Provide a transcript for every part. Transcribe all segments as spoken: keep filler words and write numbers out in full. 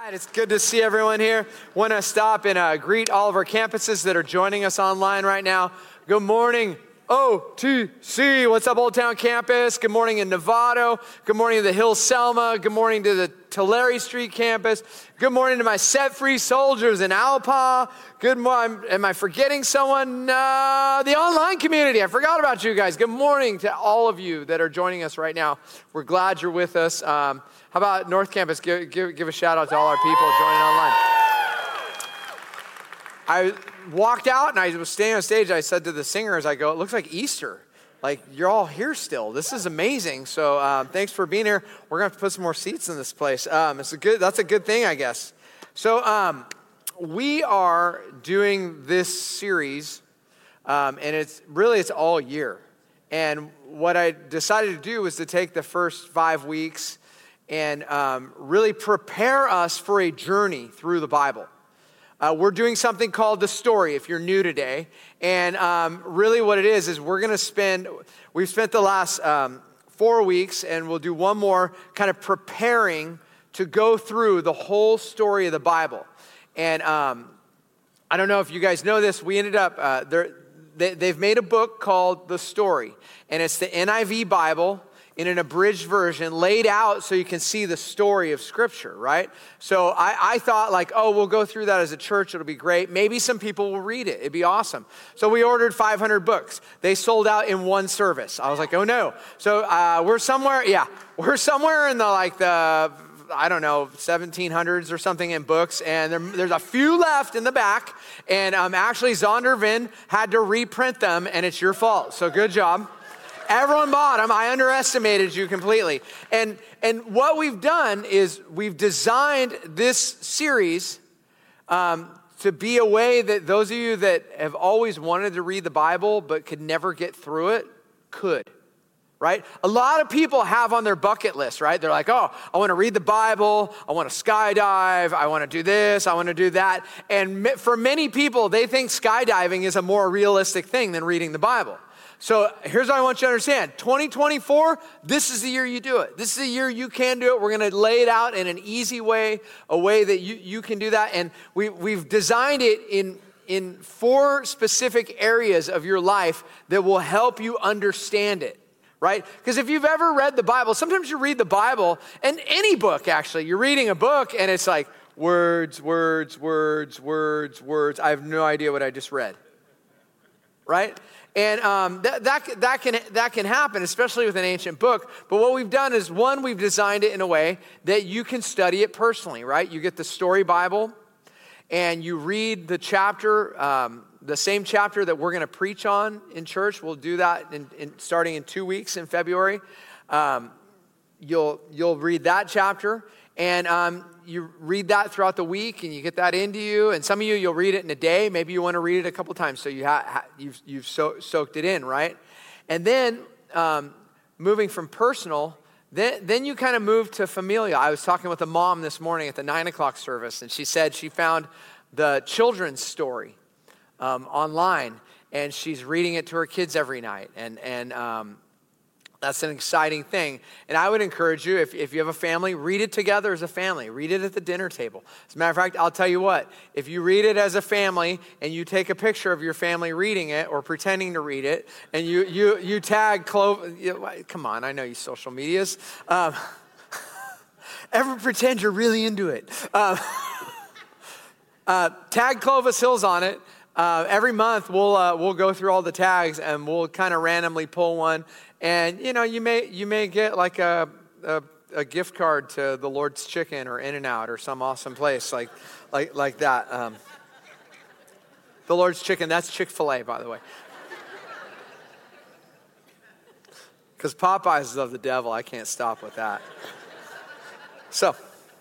It's good to see everyone here. Want to stop and uh, greet all of our campuses that are joining us online right now. Good morning, O T C. What's up, Old Town Campus? Good morning in Novato. Good morning to the Hill Selma. Good morning to the Tulare Street Campus. Good morning to my Set Free Soldiers in Alpa. Good morning. Am I forgetting someone? Uh, the online community. I forgot about you guys. Good morning to all of you that are joining us right now. We're glad you're with us. Um, how about North Campus? Give, give, give a shout out to all our people joining online. I walked out and I was standing on stage. I said to the singers, I go, it looks like Easter. Like, you're all here still. This is amazing. So um, thanks for being here. We're going to have to put some more seats in this place. Um, it's a good. That's a good thing, I guess. So um, we are doing this series, um, and it's really, it's all year. And what I decided to do was to take the first five weeks and um, really prepare us for a journey through the Bible. Uh, we're doing something called The Story, if you're new today. And um, really what it is, is we're going to spend, we've spent the last um, four weeks, and we'll do one more kind of preparing to go through the whole story of the Bible. And um, I don't know if you guys know this, we ended up, uh, they, they've made a book called The Story. And it's the N I V Bible in an abridged version, laid out so you can see the story of Scripture, right? So I, I thought like, oh, we'll go through that as a church. It'll be great. Maybe some people will read it. It'd be awesome. So we ordered five hundred books. They sold out in one service. I was like, oh no. So uh, we're somewhere, yeah, we're somewhere in the like the, I don't know, seventeen hundreds or something in books. And there, there's a few left in the back. And um, actually Zondervan had to reprint them, and it's your fault. So good job. Everyone bought them. I underestimated you completely. And and what we've done is we've designed this series um, to be a way that those of you that have always wanted to read the Bible but could never get through it could, right? A lot of people have on their bucket list, right? They're like, oh, I want to read the Bible. I want to skydive. I want to do this. I want to do that. And for many people, they think skydiving is a more realistic thing than reading the Bible. So here's what I want you to understand. twenty twenty-four, this is the year you do it. This is the year you can do it. We're going to lay it out in an easy way, a way that you, you can do that. And we, we've designed it in, in four specific areas of your life that will help you understand it, right? Because if you've ever read the Bible, sometimes you read the Bible, and any book actually, you're reading a book and it's like words, words, words, words, words. I have no idea what I just read, right? And um, that, that, that, can, that can happen, especially with an ancient book. But what we've done is, one, we've designed it in a way that you can study it personally, right? You get the Story Bible, and you read the chapter, um, the same chapter that we're going to preach on in church. We'll do that in, in, starting in two weeks in February. Um, you'll, you'll read that chapter, and um, you read that throughout the week, and you get that into you. And some of you, you'll read it in a day. Maybe you want to read it a couple times, so you ha- ha- you've, you've so- soaked it in, right? And then um, moving from personal, then, then you kind of move to familial. I was talking with a mom this morning at the nine o'clock service, and she said she found the children's story um, online, and she's reading it to her kids every night. And, and um, that's an exciting thing. And I would encourage you, if, if you have a family, read it together as a family. Read it at the dinner table. As a matter of fact, I'll tell you what, if you read it as a family and you take a picture of your family reading it or pretending to read it, and you you you tag Clovis, you, come on, I know you social medias. Um, ever pretend you're really into it. Uh, uh, tag Clovis Hills on it. Uh, every month we'll uh, we'll go through all the tags and we'll kind of randomly pull one. And, you know, you may you may get like a, a a gift card to the Lord's Chicken or In-N-Out or some awesome place like like like that. Um, the Lord's Chicken, that's Chick-fil-A, by the way. Because Popeyes is of the devil. I can't stop with that. So,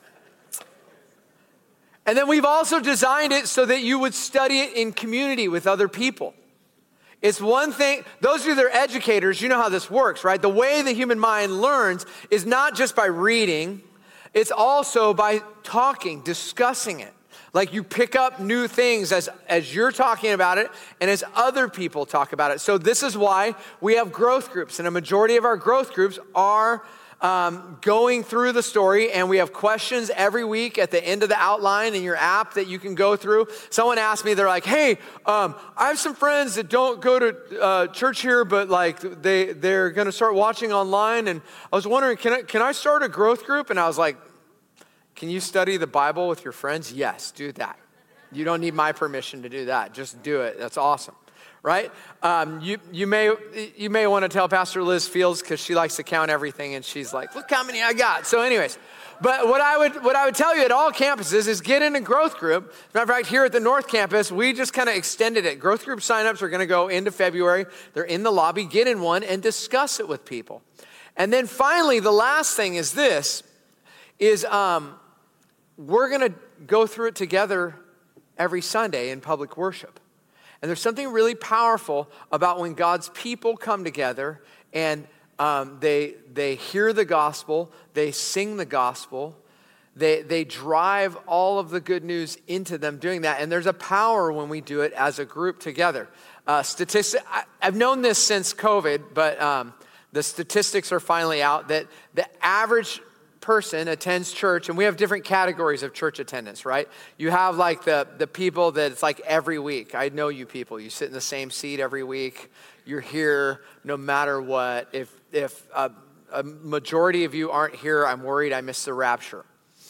and then we've also designed it so that you would study it in community with other people. It's one thing, those of you that are educators, you know how this works, right? The way the human mind learns is not just by reading, it's also by talking, discussing it. Like you pick up new things as, as you're talking about it and as other people talk about it. So this is why we have growth groups, and a majority of our growth groups are um, going through the story, and we have questions every week at the end of the outline in your app that you can go through. Someone asked me, they're like, hey, um, I have some friends that don't go to uh, church here, but like they, they're gonna start watching online, and I was wondering, can I, can I start a growth group? And I was like, can you study the Bible with your friends? Yes, do that. You don't need my permission to do that. Just do it. That's awesome. Right? Um, you you may you may want to tell Pastor Liz Fields because she likes to count everything, and she's like, look how many I got. So anyways, but what I would what I would tell you at all campuses is get in a growth group. As a matter of fact, here at the North Campus, we just kind of extended it. Growth group signups are going to go into February. They're in the lobby. Get in one and discuss it with people. And then finally, the last thing is this, is um, we're going to go through it together every Sunday in public worship. And there's something really powerful about when God's people come together and um, they they hear the gospel, they sing the gospel, they they drive all of the good news into them doing that. And there's a power when we do it as a group together. Uh, statistic, I, I've known this since COVID, but um, the statistics are finally out that the average person attends church, and we have different categories of church attendance, right? You have like the, the people that it's like every week. I know you people. You sit in the same seat every week. You're here no matter what. If if a, a majority of you aren't here, I'm worried I missed the rapture.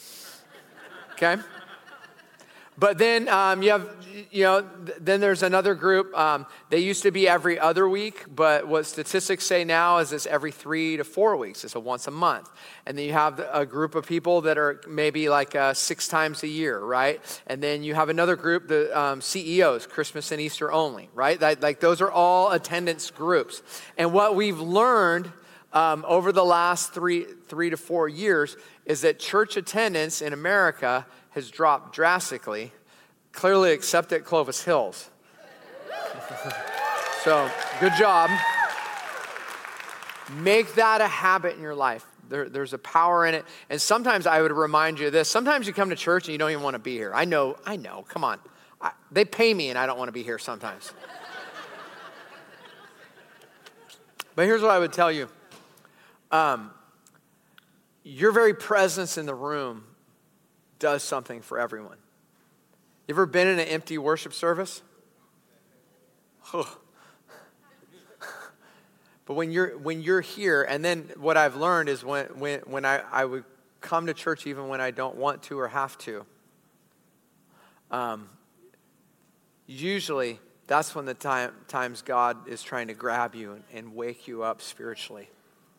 Okay? But then um, you have, you know, th- then there's another group. Um, they used to be every other week, but what statistics say now is it's every three to four weeks. It's a once a month. And then you have a group of people that are maybe like uh, six times a year, right? And then you have another group, the um, C E Os, Christmas and Easter only, right? That, like those are all attendance groups. And what we've learned um, over the last three, three to four years is that church attendance in America has dropped drastically, clearly except at Clovis Hills. So, good job. Make that a habit in your life. There, there's a power in it. And sometimes I would remind you of this. Sometimes you come to church and you don't even want to be here. I know, I know, come on. I, they pay me and I don't want to be here sometimes. But here's what I would tell you. Um, your very presence in the room does something for everyone. You ever been in an empty worship service? Oh. But when you're when you're here, and then what I've learned is when when when I, I would come to church even when I don't want to or have to, um, usually that's when the time times God is trying to grab you and, and wake you up spiritually.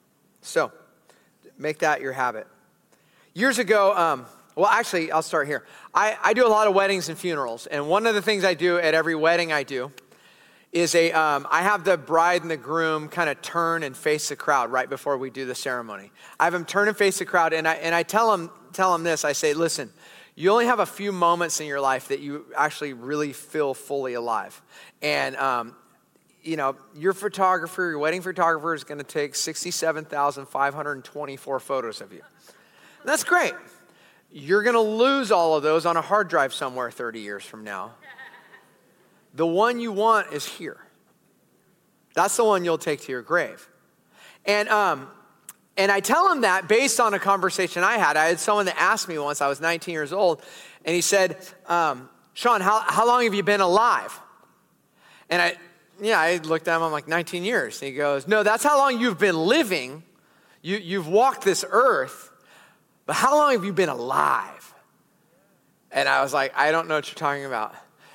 So make that your habit. Years ago, um, Well, actually, I'll start here. I, I do a lot of weddings and funerals, and one of the things I do at every wedding I do is a um, I have the bride and the groom kind of turn and face the crowd right before we do the ceremony. I have them turn and face the crowd, and I and I tell them tell them this. I say, listen, you only have a few moments in your life that you actually really feel fully alive, and um, you know your photographer, your wedding photographer, is going to take sixty-seven thousand five hundred twenty-four photos of you. And that's great. You're going to lose all of those on a hard drive somewhere thirty years from now. The one you want is here. That's the one you'll take to your grave. And um, and I tell him that based on a conversation I had. I had someone that asked me once, I was nineteen years old, and he said, um, Sean, how, how long have you been alive? And I, yeah, I looked at him, I'm like, nineteen years. And he goes, no, that's how long you've been living. You, you've walked this earth. But how long have you been alive? And I was like, I don't know what you're talking about.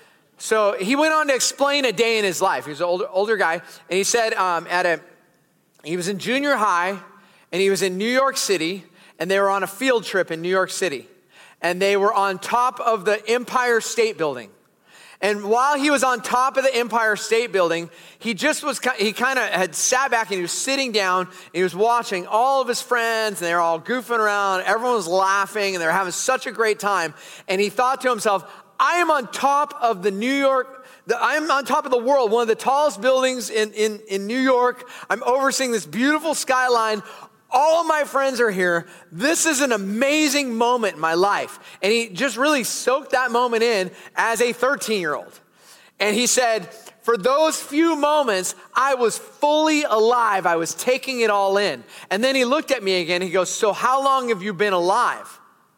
So he went on to explain a day in his life. He was an older, older guy. And he said um, at a, he was in junior high, and he was in New York City, and they were on a field trip in New York City. And they were on top of the Empire State Building. And while he was on top of the Empire State Building, he just was, he kind of had sat back and he was sitting down and he was watching all of his friends and they were all goofing around. Everyone was laughing and they were having such a great time. And he thought to himself, I am on top of the New York, the, I am on top of the world, one of the tallest buildings in, in, in New York. I'm overseeing this beautiful skyline. All of my friends are here. This is an amazing moment in my life. And he just really soaked that moment in as a thirteen-year-old. And he said, for those few moments, I was fully alive. I was taking it all in. And then he looked at me again. He goes, so how long have you been alive?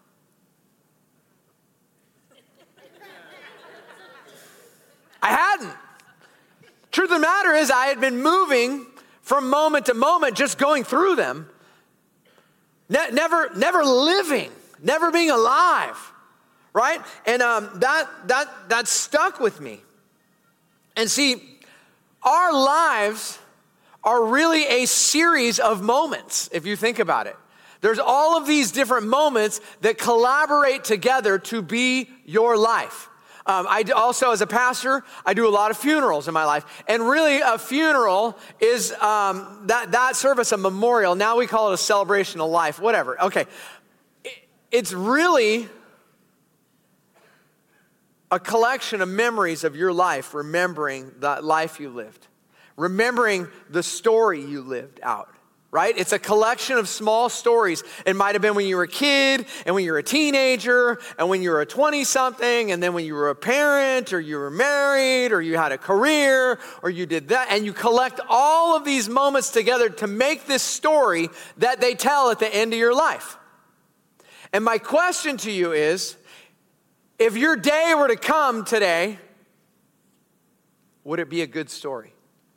I hadn't. Truth of the matter is, I had been moving from moment to moment, just going through them. Ne- never, never living, never being alive, right? And um, that that that stuck with me. And see, our lives are really a series of moments, if you think about it. There's all of these different moments that collaborate together to be your life. Um, I also, as a pastor, I do a lot of funerals in my life. And really, a funeral is um, that, that service, a memorial. Now we call it a celebration of life, whatever. Okay. It, it's really a collection of memories of your life, remembering that life you lived, remembering the story you lived out. Right? It's a collection of small stories. It might have been when you were a kid, and when you were a teenager, and when you were a twenty-something, and then when you were a parent, or you were married, or you had a career, or you did that. And you collect all of these moments together to make this story that they tell at the end of your life. And my question to you is, if your day were to come today, would it be a good story?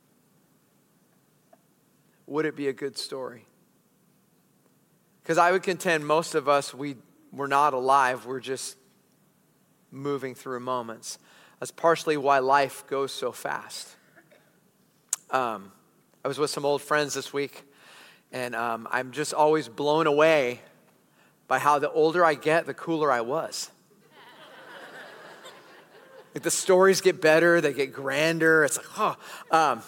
Would it be a good story? Because I would contend most of us, we, we're not alive. We're just moving through moments. That's partially why life goes so fast. Um, I was with some old friends this week, and um, I'm just always blown away by how the older I get, the cooler I was. Like the stories get better, they get grander. It's like, oh. Um,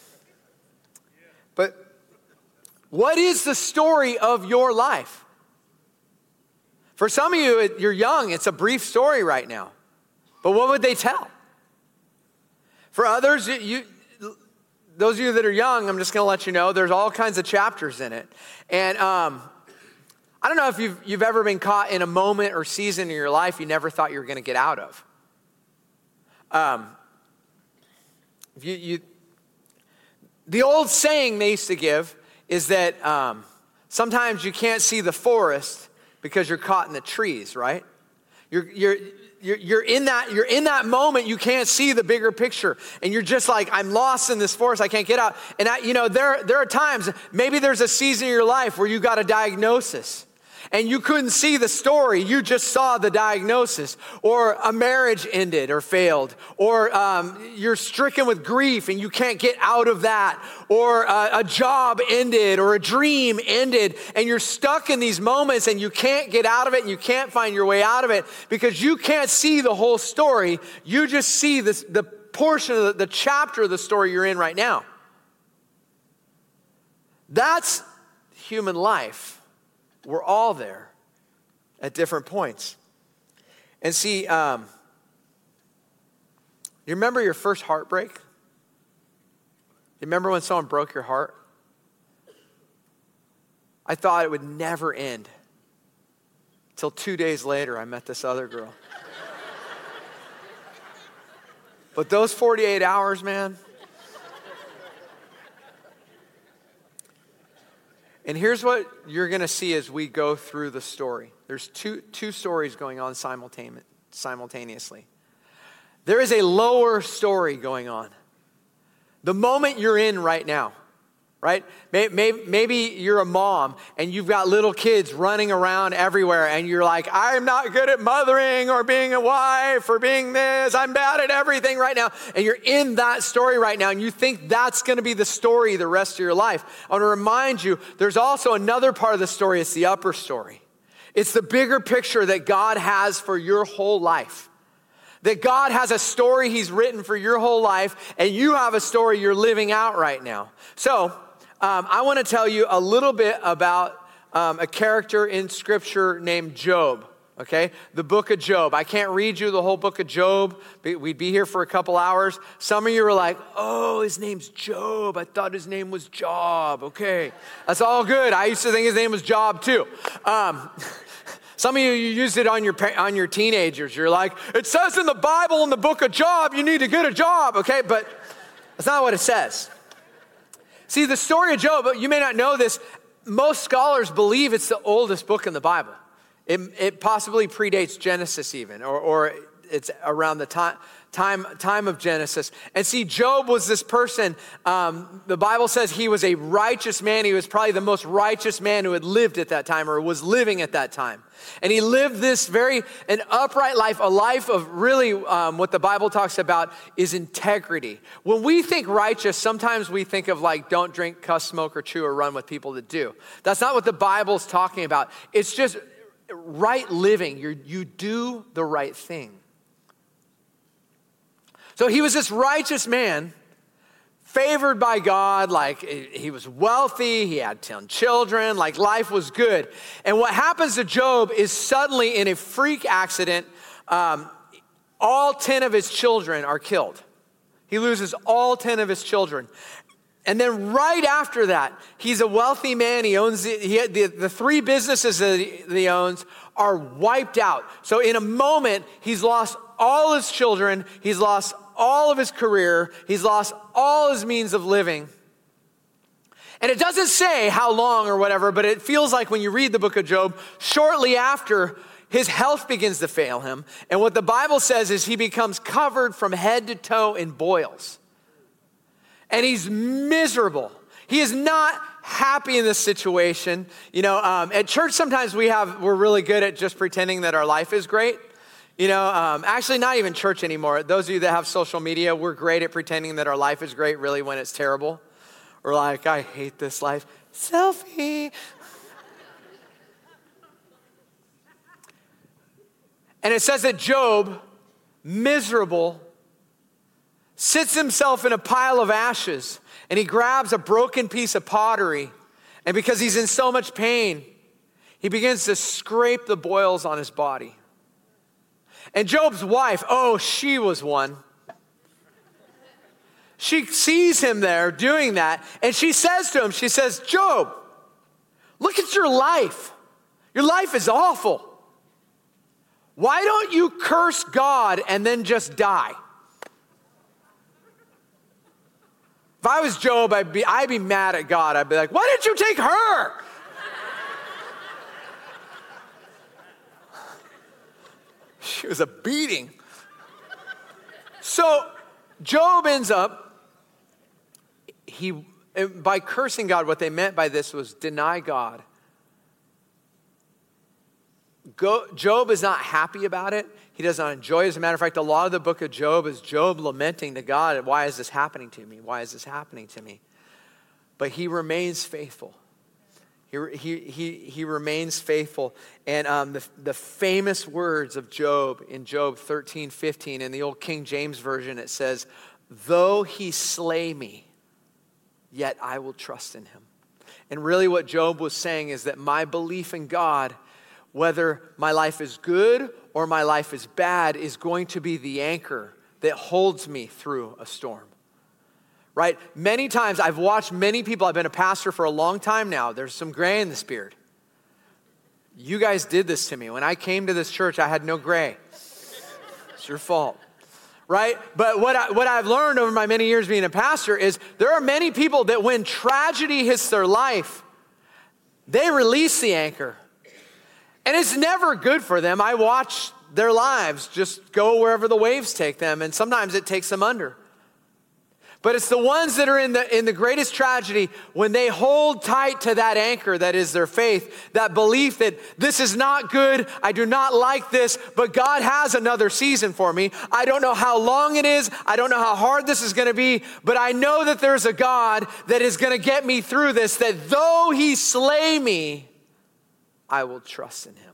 but what is the story of your life? For some of you, you're young, it's a brief story right now. But what would they tell? For others, you, those of you that are young, I'm just going to let you know, there's all kinds of chapters in it. And um, I don't know if you've, you've ever been caught in a moment or season in your life you never thought you were going to get out of. Um, if you, you, the old saying they used to give is that um, sometimes you can't see the forest because you're caught in the trees, right? You're, you're, you're, you're, in that, you're in that moment, you can't see the bigger picture. And you're just like, I'm lost in this forest, I can't get out. And I, you know, there, there are times, maybe there's a season in your life where you got a diagnosis. And you couldn't see the story, you just saw the diagnosis. Or a marriage ended or failed. Or um, you're stricken with grief and you can't get out of that. Or uh, a job ended or a dream ended. And you're stuck in these moments and you can't get out of it and you can't find your way out of it because you can't see the whole story. You just see this, the portion of the, the chapter of the story you're in right now. That's human life. We're all there at different points. And see, um, you remember your first heartbreak? You remember when someone broke your heart? I thought it would never end. Till two days later, I met this other girl. But those forty-eight hours, man. And here's what you're going to see as we go through the story. There's two, two stories going on simultaneously. There is a lower story going on. The moment you're in right now, right? Maybe you're a mom and you've got little kids running around everywhere and you're like, I'm not good at mothering or being a wife or being this. I'm bad at everything right now. And you're in that story right now and you think that's going to be the story the rest of your life. I want to remind you, there's also another part of the story. It's the upper story. It's the bigger picture that God has for your whole life. That God has a story he's written for your whole life and you have a story you're living out right now. So, Um, I want to tell you a little bit about um, a character in Scripture named Job, okay? The book of Job. I can't read you the whole book of Job. We'd be here for a couple hours. Some of you are like, oh, his name's Job. I thought his name was Job. Okay, that's all good. I used to think his name was Job too. Um, Some of you, you used it on your, on your teenagers. You're like, it says in the Bible in the book of Job, you need to get a job, okay? But that's not what it says. See, the story of Job, you may not know this, most scholars believe it's the oldest book in the Bible. It, it possibly predates Genesis even, or, or it's around the time, time, time of Genesis. And see, Job was this person, um, the Bible says he was a righteous man. He was probably the most righteous man who had lived at that time or was living at that time. And he lived this very, an upright life, a life of really um, what the Bible talks about is integrity. When we think righteous, sometimes we think of like, don't drink, cuss, smoke, or chew, or run with people that do. That's not what the Bible's talking about. It's just right living. You're, you do the right thing. So he was this righteous man, favored by God, like he was wealthy, he had ten children, like life was good. And what happens to Job is suddenly in a freak accident, um, all ten of his children are killed. He loses all ten of his children. And then right after that, he's a wealthy man. He owns, he had the, the three businesses that he, that he owns are wiped out. So in a moment, he's lost all his children. He's lost all of his career. He's lost all his means of living. And it doesn't say how long or whatever, but it feels like when you read the book of Job, shortly after, his health begins to fail him. And what the Bible says is he becomes covered from head to toe in boils. And he's miserable. He is not happy in this situation. You know, um, at church sometimes we have, we're really good at just pretending that our life is great. You know, um, actually not even church anymore. Those of you that have social media, we're great at pretending that our life is great really when it's terrible. We're like, I hate this life. Selfie. And it says that Job, miserable, sits himself in a pile of ashes and he grabs a broken piece of pottery. And because he's in so much pain, he begins to scrape the boils on his body. And Job's wife, oh, she was one. She sees him there doing that, and she says to him, she says, Job, look at your life. Your life is awful. Why don't you curse God and then just die? If I was Job, I'd be, I'd be mad at God. I'd be like, why didn't you take her? She was a beating. So Job ends up, he, by cursing God, what they meant by this was deny God. Go, Job is not happy about it. He does not enjoy it. As a matter of fact, a lot of the book of Job is Job lamenting to God, why is this happening to me? Why is this happening to me? But he remains faithful. He, he, he, he remains faithful. And um, the, the famous words of Job in Job thirteen fifteen, in the old King James Version, it says, though he slay me, yet I will trust in him. And really what Job was saying is that my belief in God, whether my life is good or my life is bad, is going to be the anchor that holds me through a storm. Right? Many times I've watched many people, I've been a pastor for a long time now. There's some gray in this beard. You guys did this to me. When I came to this church, I had no gray. It's your fault. Right? But what, I, what I've learned over my many years being a pastor is there are many people that when tragedy hits their life, they release the anchor. And it's never good for them. I watch their lives just go wherever the waves take them, and sometimes it takes them under. But it's the ones that are in the, in the greatest tragedy when they hold tight to that anchor that is their faith, that belief that this is not good, I do not like this, but God has another season for me. I don't know how long it is, I don't know how hard this is going to be, but I know that there's a God that is going to get me through this, that though he slay me, I will trust in him.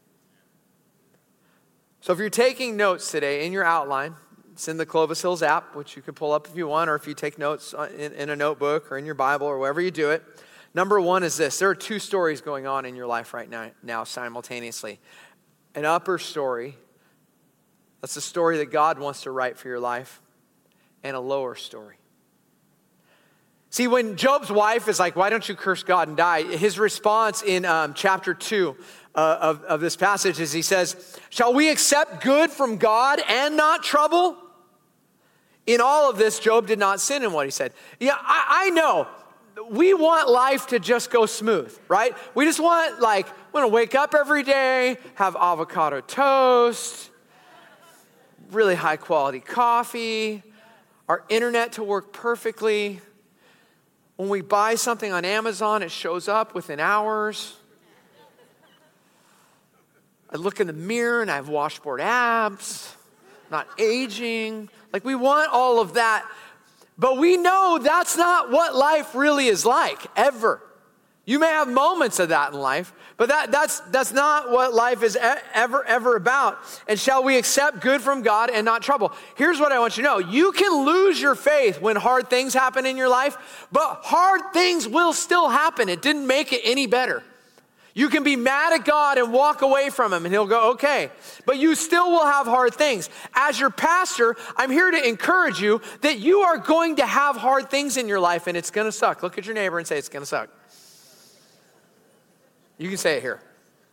So if you're taking notes today in your outline, it's in the Clovis Hills app, which you can pull up if you want, or if you take notes in, in a notebook or in your Bible or wherever you do it. Number one is this. There are two stories going on in your life right now, now simultaneously. An upper story, that's the story that God wants to write for your life, and a lower story. See, when Job's wife is like, why don't you curse God and die? His response in um, chapter two uh, of, of this passage is he says, shall we accept good from God and not trouble? In all of this, Job did not sin in what he said. Yeah, I, I know. We want life to just go smooth, right? We just want, like, we want to wake up every day, have avocado toast, really high quality coffee, our internet to work perfectly. When we buy something on Amazon, it shows up within hours. I look in the mirror and I have washboard abs, not aging. Like, we want all of that. But we know that's not what life really is like, ever. You may have moments of that in life, but that, that's, that's not what life is ever, ever about. And shall we accept good from God and not trouble? Here's what I want you to know. You can lose your faith when hard things happen in your life, but hard things will still happen. It didn't make it any better. You can be mad at God and walk away from him and he'll go, okay. But you still will have hard things. As your pastor, I'm here to encourage you that you are going to have hard things in your life and it's gonna suck. Look at your neighbor and say, it's gonna suck. You can say it here.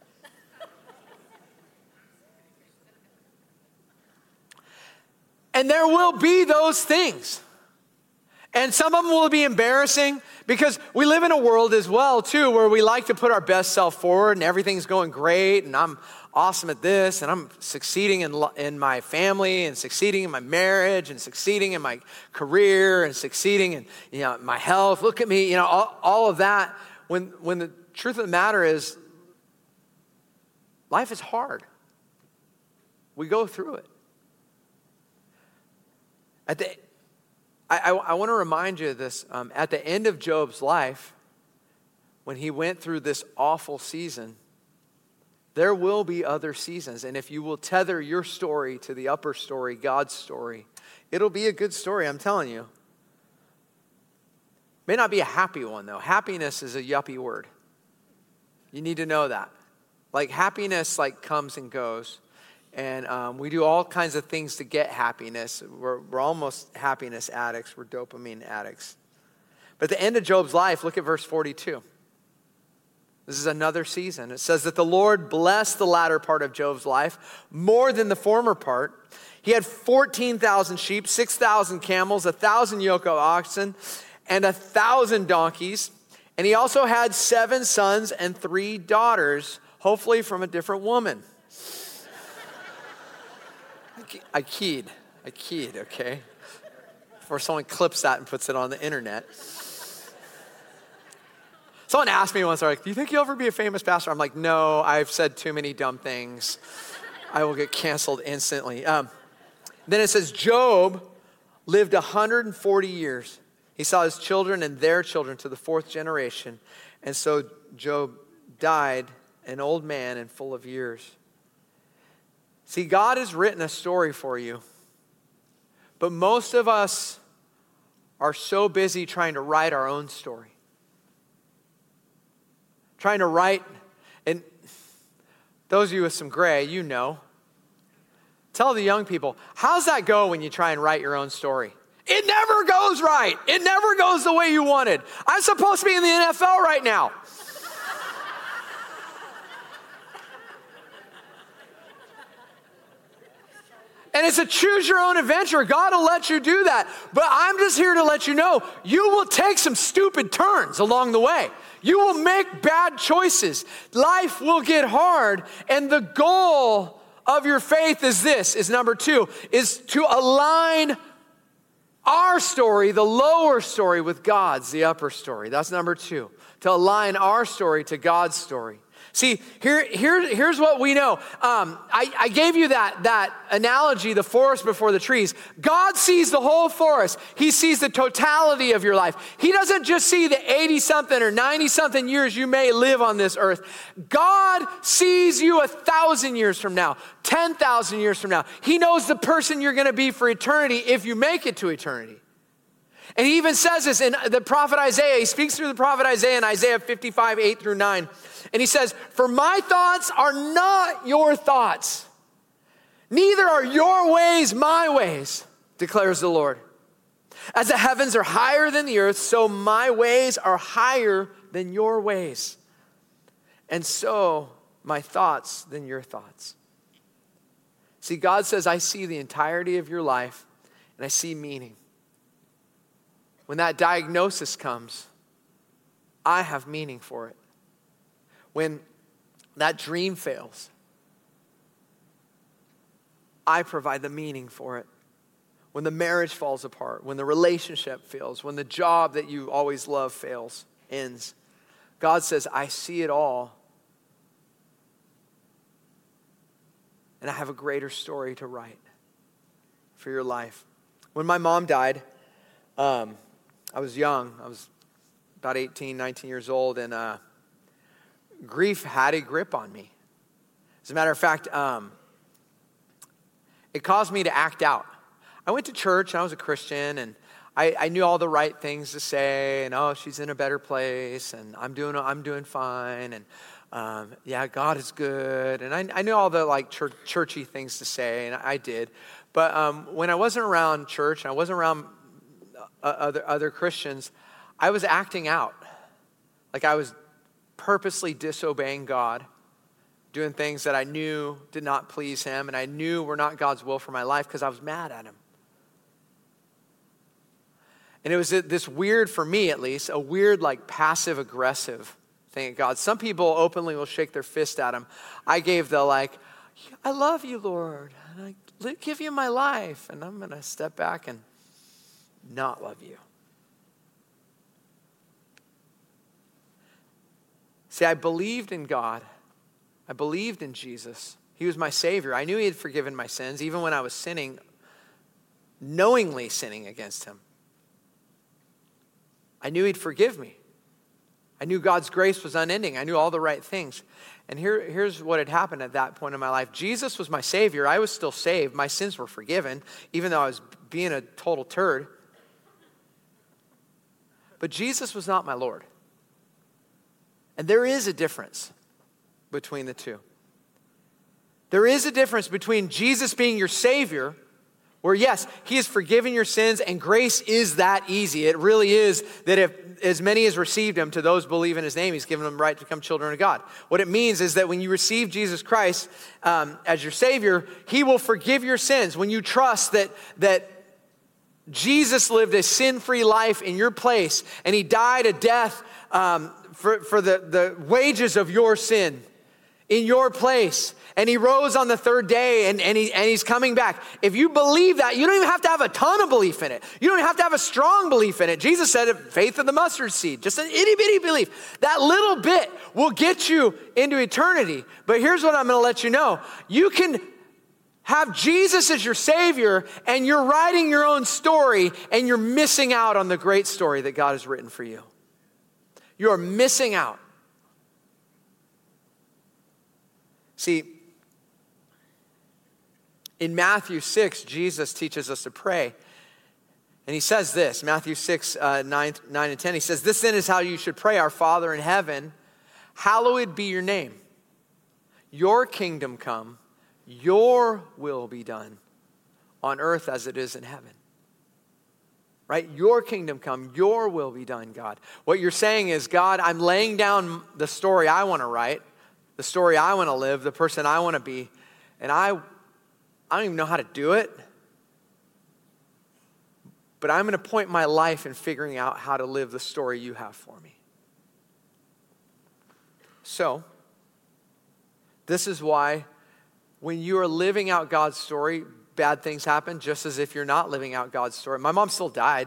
And there will be those things. And some of them will be embarrassing because we live in a world as well, too, where we like to put our best self forward and everything's going great and I'm awesome at this and I'm succeeding in, in my family and succeeding in my marriage and succeeding in my career and succeeding in, you know, my health. Look at me, you know, all, all of that. When, when the truth of the matter is, life is hard. We go through it. At the I, I, I want to remind you of this. Um, at the end of Job's life, when he went through this awful season, there will be other seasons. And if you will tether your story to the upper story, God's story, it'll be a good story, I'm telling you. May not be a happy one, though. Happiness is a yuppie word. You need to know that. Like, happiness, like, comes and goes. And um, we do all kinds of things to get happiness. We're, we're almost happiness addicts. We're dopamine addicts. But at the end of Job's life, look at verse forty-two. This is another season. It says that the Lord blessed the latter part of Job's life more than the former part. He had fourteen thousand sheep, six thousand camels, one thousand yoke of oxen, and one thousand donkeys. And he also had seven sons and three daughters, hopefully from a different woman. I keyed, I keyed, okay? Before someone clips that and puts it on the internet. Someone asked me once, they're like, do you think you'll ever be a famous pastor? I'm like, no, I've said too many dumb things. I will get canceled instantly. Um, then it says, Job lived one hundred forty years. He saw his children and their children to the fourth generation. And so Job died an old man and full of years. See, God has written a story for you, but most of us are so busy trying to write our own story. Trying to write, and those of you with some gray, you know. Tell the young people, how's that go when you try and write your own story? It never goes right. It never goes the way you wanted. I'm supposed to be in the N F L right now. And it's a choose your own adventure. God will let you do that. But I'm just here to let you know, you will take some stupid turns along the way. You will make bad choices. Life will get hard. And the goal of your faith is this, is number two, is to align our story, the lower story, with God's, the upper story. That's number two, to align our story to God's story. See, here, here, here's what we know. Um, I, I gave you that, that analogy, the forest before the trees. God sees the whole forest. He sees the totality of your life. He doesn't just see the eighty-something or ninety-something years you may live on this earth. God sees you a thousand years from now, ten thousand years from now. He knows the person you're going to be for eternity if you make it to eternity. And he even says this in the prophet Isaiah. He speaks through the prophet Isaiah in Isaiah fifty-five, eight through nine. And he says, for my thoughts are not your thoughts. Neither are your ways my ways, declares the Lord. As the heavens are higher than the earth, so my ways are higher than your ways. And so my thoughts than your thoughts. See, God says, I see the entirety of your life and I see meaning. When that diagnosis comes, I have meaning for it. When that dream fails, I provide the meaning for it. When the marriage falls apart, when the relationship fails, when the job that you always love fails, ends, God says, I see it all. And I have a greater story to write for your life. When my mom died, um, I was young. I was about eighteen, nineteen years old, and uh, grief had a grip on me. As a matter of fact, um, it caused me to act out. I went to church, and I was a Christian, and I, I knew all the right things to say, and oh, she's in a better place, and I'm doing I'm doing fine, and um, yeah, God is good, and I, I knew all the like church, churchy things to say, and I did. But um, when I wasn't around church, and I wasn't around uh, other other Christians, I was acting out, like I was purposely disobeying God, doing things that I knew did not please him, and I knew were not God's will for my life because I was mad at him. And it was this weird, for me at least, a weird like passive-aggressive thing at God. Some people openly will shake their fist at him. I gave the like, I love you, Lord, and I give you my life, and I'm going to step back and not love you. See, I believed in God. I believed in Jesus. He was my Savior. I knew he had forgiven my sins, even when I was sinning, knowingly sinning against him. I knew he'd forgive me. I knew God's grace was unending. I knew all the right things. And here, here's what had happened at that point in my life. Jesus was my Savior. I was still saved. My sins were forgiven, even though I was being a total turd. But Jesus was not my Lord. And there is a difference between the two. There is a difference between Jesus being your Savior, where yes, he has forgiven your sins, and grace is that easy. It really is that if as many as received him, to those believe in his name, he's given them the right to become children of God. What it means is that when you receive Jesus Christ um, as your Savior, he will forgive your sins. When you trust that that Jesus lived a sin-free life in your place, and he died a death um, for, for the, the wages of your sin in your place. And he rose on the third day, and, and, he, and he's coming back. If you believe that, you don't even have to have a ton of belief in it. You don't even have to have a strong belief in it. Jesus said, faith of the mustard seed, just an itty bitty belief. That little bit will get you into eternity. But here's what I'm going to let you know. You can have Jesus as your Savior, and you're writing your own story, and you're missing out on the great story that God has written for you. You're missing out. See, in Matthew six, Jesus teaches us to pray. And he says this, Matthew six, uh, nine, nine and ten, he says, this then is how you should pray, our Father in heaven, hallowed be your name. Your kingdom come, your will be done on earth as it is in heaven. Right? Your kingdom come, your will be done, God. What you're saying is, God, I'm laying down the story I want to write, the story I want to live, the person I want to be, and I I don't even know how to do it, but I'm going to point my life in figuring out how to live the story you have for me. So, this is why when you are living out God's story, bad things happen, just as if you're not living out God's story. My mom still died.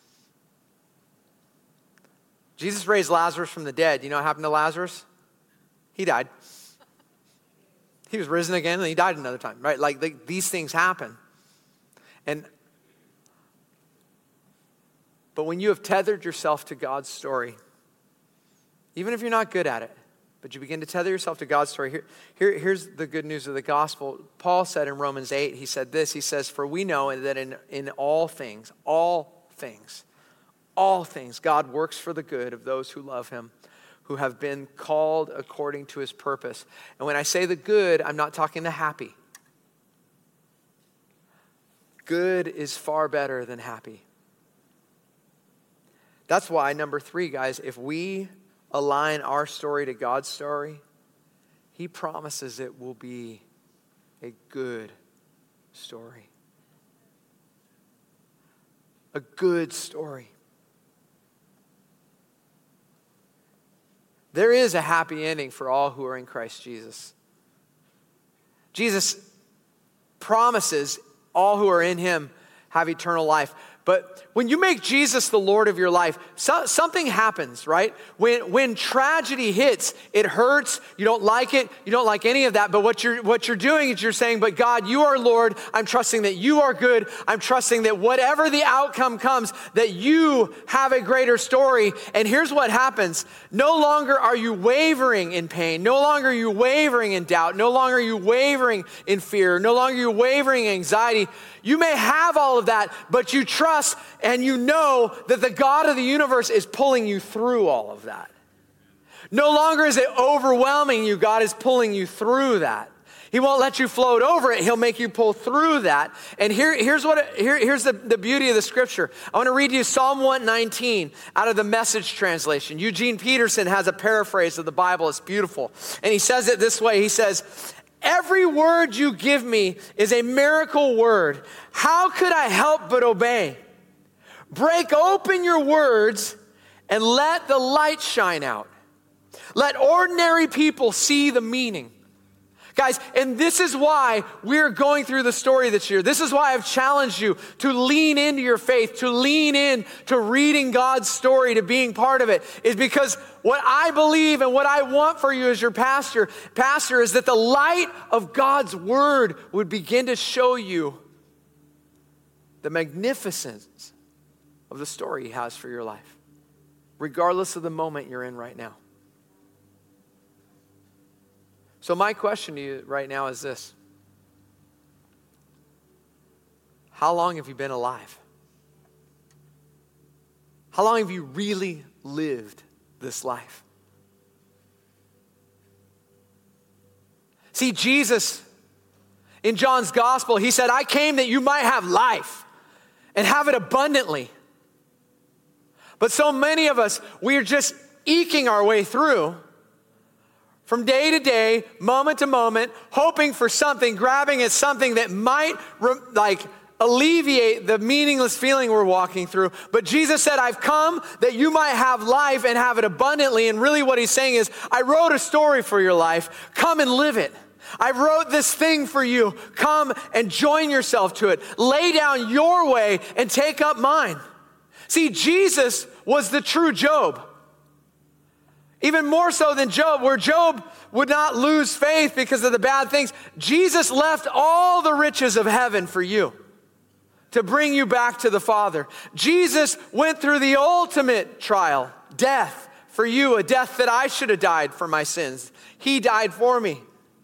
Jesus raised Lazarus from the dead. You know what happened to Lazarus? He died. He was risen again, and he died another time, right? Like, like these things happen. And but when you have tethered yourself to God's story, even if you're not good at it, but you begin to tether yourself to God's story, here, here, here's the good news of the gospel. Paul said in Romans eight, he said this, he says, for we know that in, in all things, all things, all things, God works for the good of those who love him, who have been called according to his purpose. And when I say the good, I'm not talking the happy. Good is far better than happy. That's why, number three, guys, if we align our story to God's story, he promises it will be a good story. A good story. There is a happy ending for all who are in Christ Jesus. Jesus promises all who are in him have eternal life. But when you make Jesus the Lord of your life, so, something happens, right? When when tragedy hits, it hurts. You don't like it. You don't like any of that. But what you're what you're doing is you're saying, but God, you are Lord. I'm trusting that you are good. I'm trusting that whatever the outcome comes, that you have a greater story. And here's what happens. No longer are you wavering in pain. No longer are you wavering in doubt. No longer are you wavering in fear. No longer are you wavering in anxiety. You may have all of that, but you trust and you know that the God of the universe is pulling you through all of that. No longer is it overwhelming you. God is pulling you through that. He won't let you float over it. He'll make you pull through that. And here, here's what here, here's the, the beauty of the scripture. I want to read you Psalm one nineteen out of the Message translation. Eugene Peterson has a paraphrase of the Bible. It's beautiful. And he says it this way. He says, every word you give me is a miracle word. How could I help but obey? Break open your words and let the light shine out. Let ordinary people see the meaning. Guys, and this is why we're going through the story this year. This is why I've challenged you to lean into your faith, to lean in to reading God's story, to being part of it, is because what I believe and what I want for you as your pastor, pastor, is that the light of God's word would begin to show you the magnificence of the story he has for your life, regardless of the moment you're in right now. So my question to you right now is this. How long have you been alive? How long have you really lived this life? See, Jesus, in John's gospel, he said, I came that you might have life and have it abundantly. But so many of us, we are just eking our way through from day to day, moment to moment, hoping for something, grabbing at something that might like alleviate the meaningless feeling we're walking through. But Jesus said, I've come that you might have life and have it abundantly. And really what he's saying is, I wrote a story for your life. Come and live it. I wrote this thing for you. Come and join yourself to it. Lay down your way and take up mine. See, Jesus was the true Job. Even more so than Job, where Job would not lose faith because of the bad things. Jesus left all the riches of heaven for you to bring you back to the Father. Jesus went through the ultimate trial, death, for you, a death that I should have died for my sins. He died for me.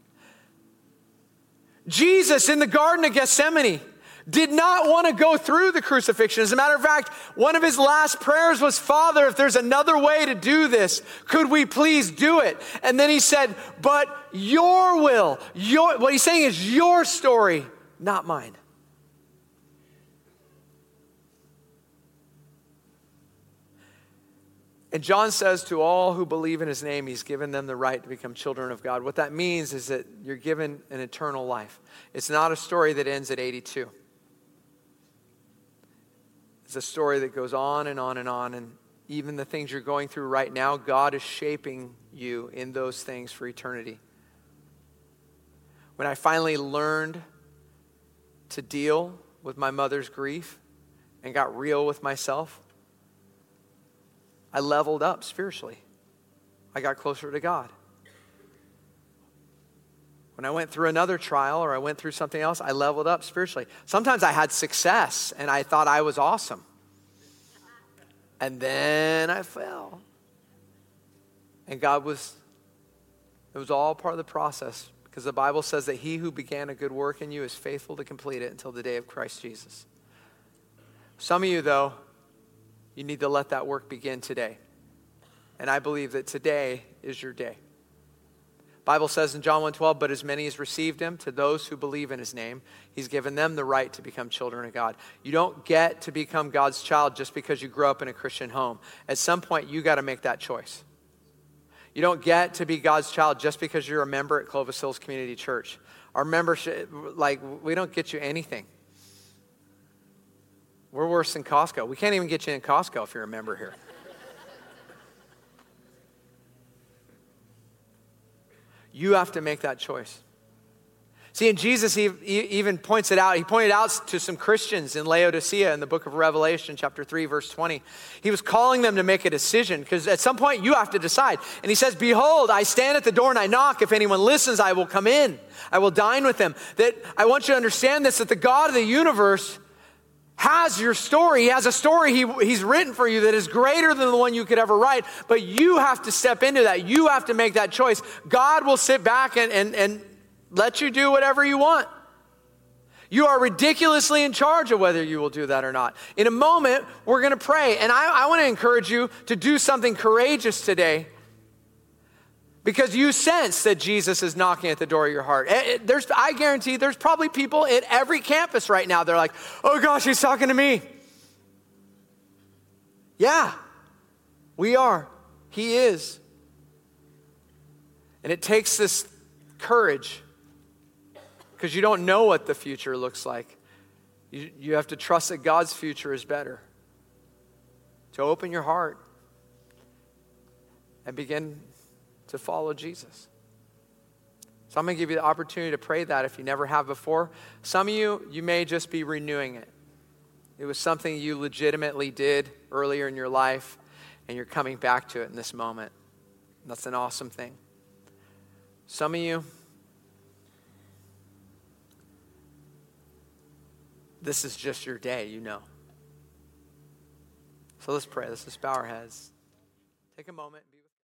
Jesus in the Garden of Gethsemane did not want to go through the crucifixion. As a matter of fact, one of his last prayers was, Father, if there's another way to do this, could we please do it? And then he said, but your will, your, what he's saying is your story, not mine. And John says to all who believe in his name, he's given them the right to become children of God. What that means is that you're given an eternal life. It's not a story that ends at eighty-two. It's a story that goes on and on and on. And even the things you're going through right now, God is shaping you in those things for eternity. When I finally learned to deal with my mother's grief and got real with myself, I leveled up spiritually. I got closer to God. When I went through another trial or I went through something else, I leveled up spiritually. Sometimes I had success and I thought I was awesome. And then I fell. And God was, it was all part of the process, because the Bible says that he who began a good work in you is faithful to complete it until the day of Christ Jesus. Some of you, though, you need to let that work begin today. And I believe that today is your day. Bible says in John one twelve, but as many as received him, to those who believe in his name, he's given them the right to become children of God. You don't get to become God's child just because you grew up in a Christian home. At some point, you got to make that choice. You don't get to be God's child just because you're a member at Clovis Hills Community Church. Our membership, like, we don't get you anything. We're worse than Costco. We can't even get you in Costco if you're a member here. You have to make that choice. See, and Jesus even points it out. He pointed out to some Christians in Laodicea in the book of Revelation, chapter three, verse twenty. He was calling them to make a decision because at some point you have to decide. And he says, behold, I stand at the door and I knock. If anyone listens, I will come in. I will dine with them. That I want you to understand this, that the God of the universe has your story. He has a story he, he's written for you that is greater than the one you could ever write. But you have to step into that. You have to make that choice. God will sit back and, and, and let you do whatever you want. You are ridiculously in charge of whether you will do that or not. In a moment, we're going to pray. And I, I want to encourage you to do something courageous today because you sense that Jesus is knocking at the door of your heart. It, it, there's, I guarantee there's probably people at every campus right now. They're like, oh gosh, he's talking to me. Yeah, we are. He is. And it takes this courage because you don't know what the future looks like. You, you have to trust that God's future is better. To open your heart and begin to follow Jesus. So I'm going to give you the opportunity to pray that if you never have before. Some of you, you may just be renewing it. It was something you legitimately did earlier in your life, and you're coming back to it in this moment. That's an awesome thing. Some of you, this is just your day, you know. So let's pray. Let's just bow our heads. Take a moment.